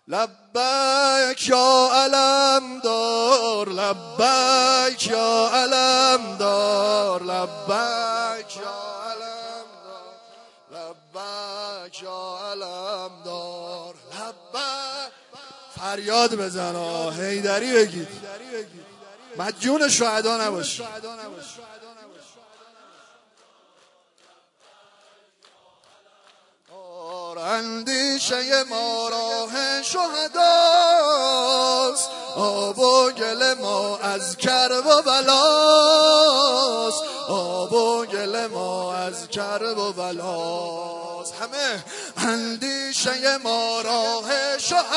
لبیک یا علمدار، لبیک یا علمدار، لبیک یا علمدار، لبیک یا علمدار، لبیک. فریاد بزن، حیدری بگید، مدیون شهدا نباشید. اندیشه ما راه شهداست، آب و گل ما از کرب و بلاست، آب و گل ما از کرب و بلاست. همه اندیشه ما راه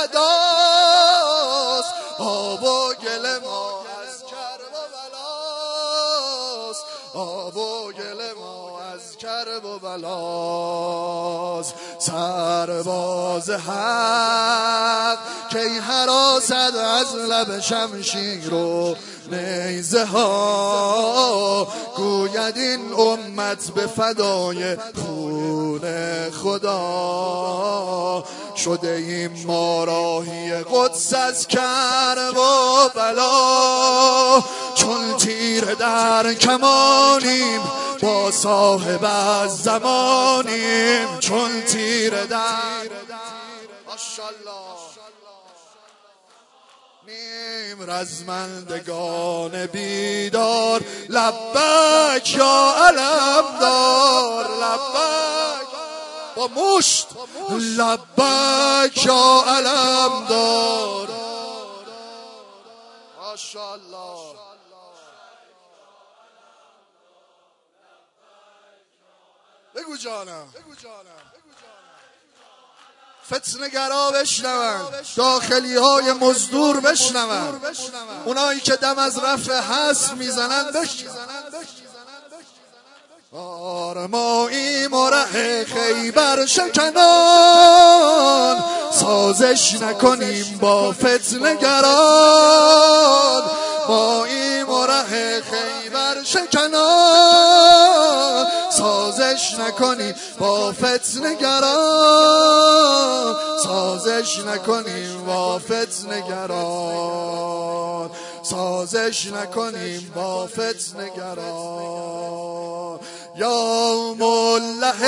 شهداست، آب و گل ما از کرب و بلاست، آب و گل ما از کرب و بلاست. سرباز حق کی هراسد از لب شمشیر و نیزه ها، گوید این امت به فدای خون خدا. شده ایم ما راهی قدس از کرب و بلا، چون تیر در کمانیم با صاحب از زمانیم، چون تیر در ماشاءالله نیم رزمندگان بیدار. لبیک یا علمدار، لبیک با مشت، لبیک یا علمدار. ماشاءالله بگو جانم، فتنه‌گرا بشنون، داخلی های مزدور بشنون، اونایی که دم از رفع حسب میزنن بشنون. آرماییم و ره خیبر شکنان، سازش نکنیم با فتنه‌گران. ماییم و ره خیبر شکنان، سازش نکنیم با فتنه‌گران، سازش نکنیم با فتنه‌گران، سازش نکنیم با فتنه‌گران. یا مله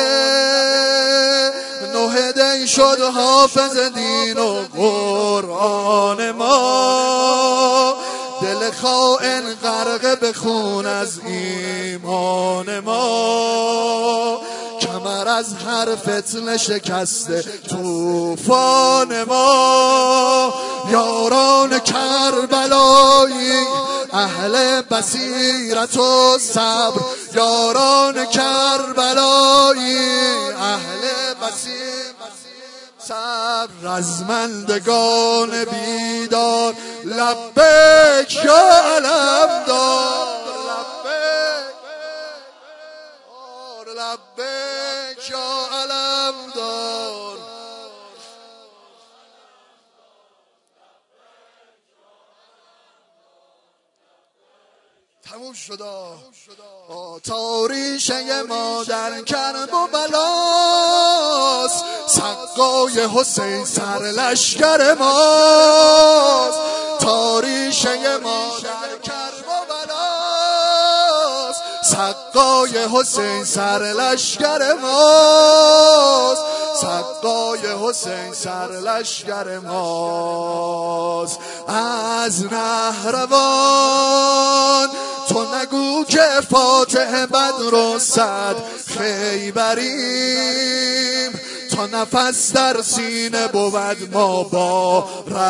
نه دی شد حافظ دین و قرآن ما، دل خائن غرق به خون از ایمان ما. کمر از هر فتنه شکسته طوفان ما، یاران کربلایی اهل بصیرت و صبر، یاران کربلایی اهل بصیرت صبر، رزمندگان بیدار. لبیک یا علمدار، لبیک یا علمدار. تموم شدا تاریشه ما در کرب و بلاست، سقای حسین سر لشکر ماست. تاریشه ما در کرب و بلاست، سقای حسین سر لشکر ماست، سقای حسین سر لشکر ماست. از نهروان تو نگو که فاتح بدر و صد خیبریم، تا نفس در سینه بود ما با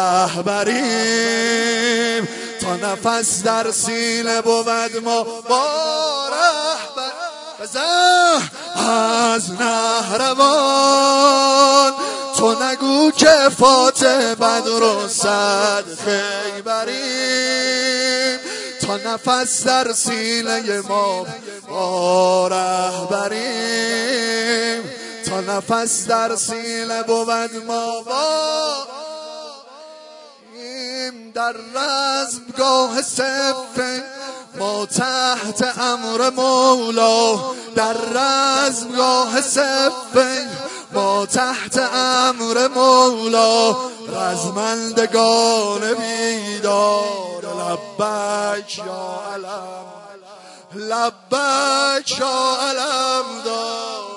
رهبریم، تا نفس در سینه بود ما با رهبریم. بزن از نهروان تو نگو که فاتح بدر و صد خیبریم، تا نفس در سینه ما با رهبریم، تا نفس در سینه بود ما با در رزمگاه صفه ما تحت امر مولا، در رزمگاه صفه ما تحت امر مولا. رزمندگان بیدار لبک یا علم، لبک یا علم دار.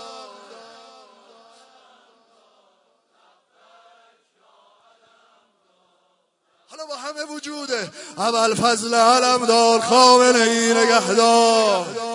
حالا با همه وجوده ابوالفضل علمدار خامنه‌ای نگهدار.